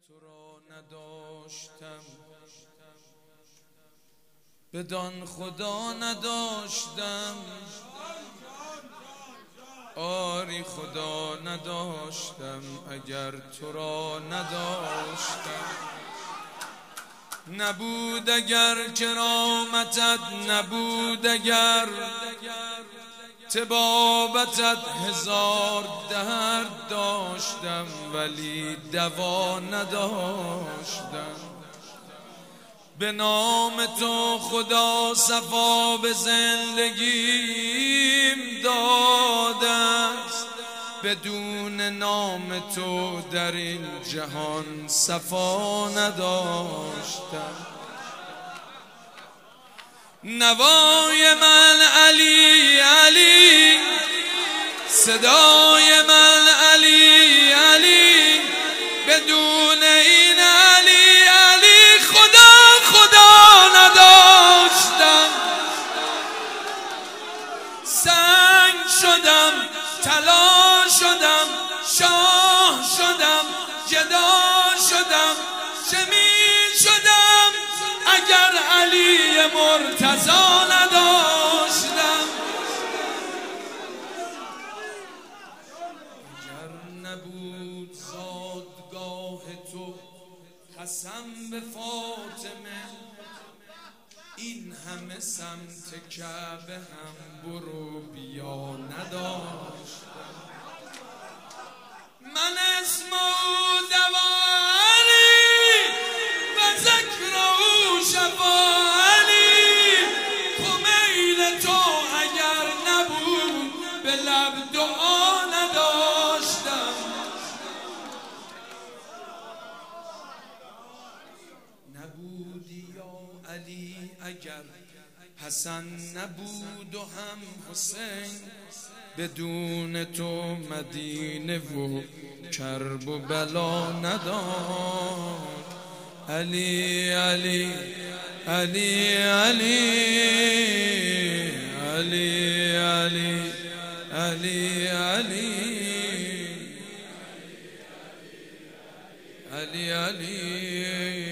تو را نداشتم بدان خدا نداشتم، آری خدا نداشتم اگر تو را نداشتم. نبود اگر کرامتت، نبود اگر طبابتت، هزار درد داشتم ولی دوا نداشتم. به نام تو خدا صفا به زندگیم داده است، بدون نام تو در این جهان صفا نداشتم. نوای من علی علی، صدای من علی علی، بدون این علی علی خدا خدا نداشتم. سنگ شدم، طلا شدم، شاه شدم، جدا شدم، چه می شدم اگر علی مرتضی نداشتم. اگر نبود زادگاه تو، قسم به فاطمه، این همه سمت کعبه هم برو بیا نداشتم. من اسم او دوانی و ذکر او شفاعلی، خمیل تو اگر نبود به لب دعا نداشتم. نبودی یا علی اگر حسن نبود و هم حسین، بدون تو مدینه و کرب و بلا نداشت. علی علی علی علی علی علی علی علی علی علی